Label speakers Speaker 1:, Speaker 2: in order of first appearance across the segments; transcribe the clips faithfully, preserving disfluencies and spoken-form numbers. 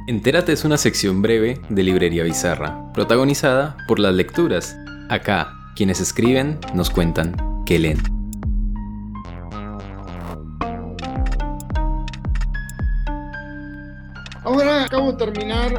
Speaker 1: Entérate es una sección breve de Librería Bizarra, protagonizada por las lecturas. Acá, quienes escriben nos cuentan qué leen.
Speaker 2: Ahora acabo de terminar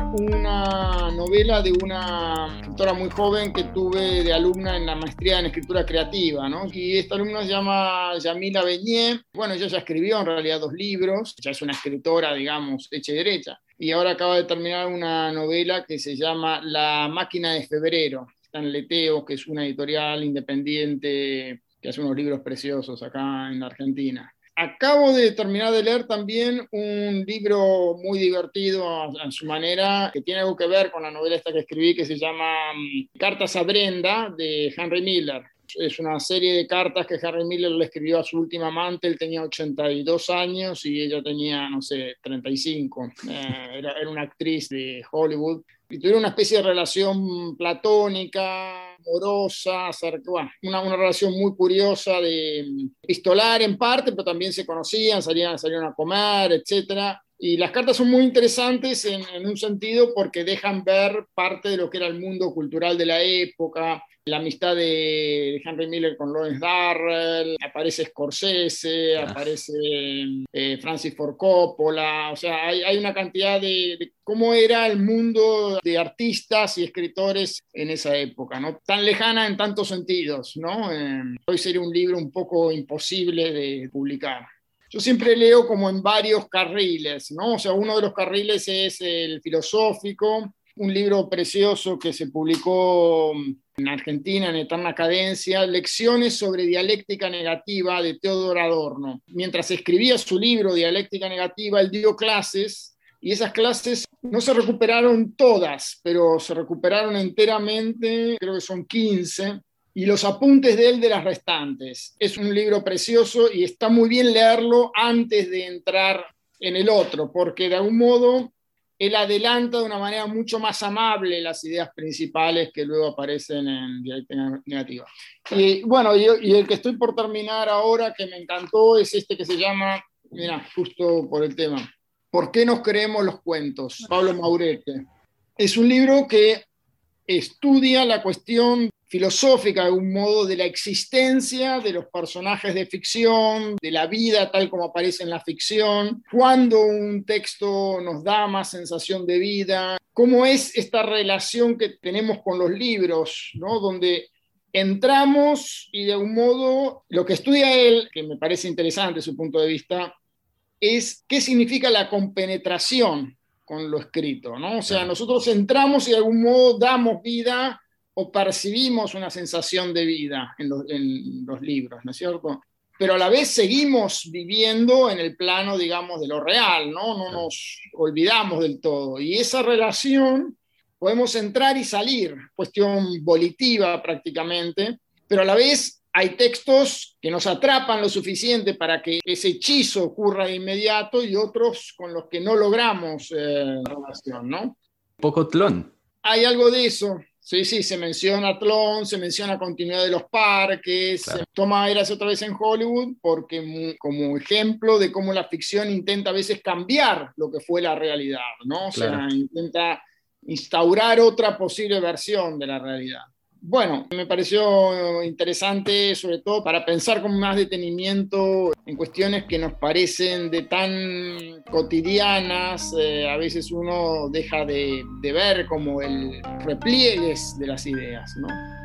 Speaker 2: una novela de una escritora muy joven que tuve de alumna en la maestría en escritura creativa, ¿no? Y esta alumna se llama Yamila Beñé. Bueno, ella ya escribió en realidad dos libros, ya es una escritora, digamos, hecha y derecha. Y ahora acaba de terminar una novela que se llama La máquina de febrero. Está en Leteo, que es una editorial independiente que hace unos libros preciosos acá en la Argentina. Acabo de terminar de leer también un libro muy divertido a, a su manera, que tiene algo que ver con la novela esta que escribí, que se llama Cartas a Brenda, de Henry Miller. Es una serie de cartas que Henry Miller le escribió a su última amante. Él tenía ochenta y dos años y ella tenía, no sé, treinta y cinco. Eh, era, era una actriz de Hollywood. Y tuvieron una especie de relación platónica, amorosa, bueno, una, una relación muy curiosa, de epistolar en parte, pero también se conocían, salían, salían a comer, etcétera. Y las cartas son muy interesantes en, en un sentido porque dejan ver parte de lo que era el mundo cultural de la época, la amistad de Henry Miller con Lawrence Darrell, aparece Scorsese, ah. aparece eh, Francis Ford Coppola, o sea, hay, hay una cantidad de, de cómo era el mundo de artistas y escritores en esa época, ¿no? Tan lejana en tantos sentidos, ¿no? Eh, hoy sería un libro un poco imposible de publicar. Yo siempre leo como en varios carriles, ¿no? O sea, uno de los carriles es el filosófico, un libro precioso que se publicó en Argentina, en Eterna Cadencia, Lecciones sobre dialéctica negativa, de Theodor Adorno. Mientras escribía su libro Dialéctica Negativa, él dio clases, y esas clases no se recuperaron todas, pero se recuperaron enteramente, creo que son quince, y los apuntes de él de las restantes. Es un libro precioso y está muy bien leerlo antes de entrar en el otro, porque de algún modo él adelanta de una manera mucho más amable las ideas principales que luego aparecen en Dialéctica Negativa. Y bueno, y, y el que estoy por terminar ahora, que me encantó, es este que se llama, mira, justo por el tema, ¿Por qué nos creemos los cuentos? Pablo Maurete. Es un libro que estudia la cuestión filosófica, de algún modo, de la existencia de los personajes de ficción, de la vida tal como aparece en la ficción, cuándo un texto nos da más sensación de vida, cómo es esta relación que tenemos con los libros, ¿no? Donde entramos y de algún modo lo que estudia él, que me parece interesante su punto de vista, es qué significa la compenetración con lo escrito, ¿no? O sea, nosotros entramos y de algún modo damos vida o percibimos una sensación de vida en los, en los libros, ¿no es cierto? Pero a la vez seguimos viviendo en el plano, digamos, de lo real, ¿no? No nos olvidamos del todo. Y esa relación podemos entrar y salir, cuestión volitiva prácticamente, pero a la vez hay textos que nos atrapan lo suficiente para que ese hechizo ocurra de inmediato y otros con los que no logramos eh, relación, ¿no?
Speaker 1: Poco Tlón.
Speaker 2: Hay algo de eso. Sí, sí, se menciona Tlón, se menciona continuidad de los parques, claro. Toma Eras otra vez en Hollywood porque como ejemplo de cómo la ficción intenta a veces cambiar lo que fue la realidad, ¿no? O sea, claro. Intenta instaurar otra posible versión de la realidad. Bueno, me pareció interesante, sobre todo para pensar con más detenimiento en cuestiones que nos parecen de tan cotidianas, eh, a veces uno deja de, de ver como el repliegues de las ideas, ¿no?